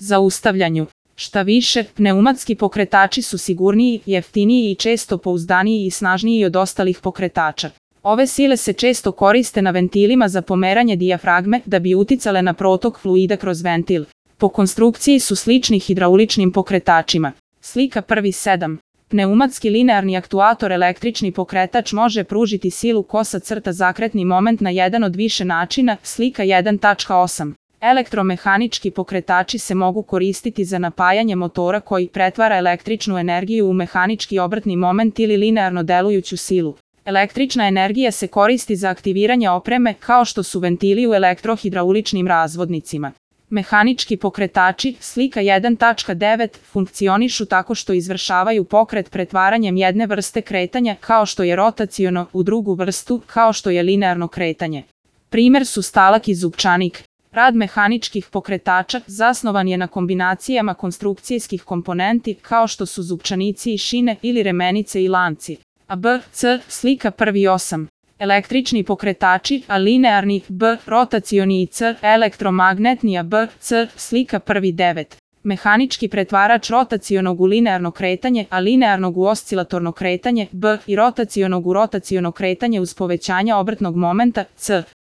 zaustavljanju. Šta više, pneumatski pokretači su sigurniji, jeftiniji i često pouzdaniji i snažniji od ostalih pokretača. Ove sile se često koriste na ventilima za pomeranje dijafragme da bi uticale na protok fluida kroz ventil. Po konstrukciji su slični hidrauličnim pokretačima. Slika 1.7. Pneumatski linearni aktuator električni pokretač može pružiti silu zakretni moment na jedan od više načina. Slika 1.8. Elektromehanički pokretači se mogu koristiti za napajanje motora koji pretvara električnu energiju u mehanički obrtni moment ili linearno delujuću silu. Električna energija se koristi za aktiviranje opreme kao što su ventili u elektrohidrauličnim razvodnicima. Mehanički pokretači, slika 1.9, funkcionišu tako što izvršavaju pokret pretvaranjem jedne vrste kretanja kao što je rotaciono u drugu vrstu kao što je linearno kretanje. Primer su stalak i zupčanik. Rad mehaničkih pokretača zasnovan je na kombinacijama konstrukcijskih komponenti kao što su zupčanici i šine ili remenice i lanci. A B, C, slika 1.8. Električni pokretači, a linearni, B, rotacioni i C, elektromagnetni, a B, C, slika 1.9. Mehanički pretvarač rotacionog u linearno kretanje, a linearnog u oscilatorno kretanje, B, i rotacionog u rotaciono kretanje uz povećanja obrtnog momenta, C.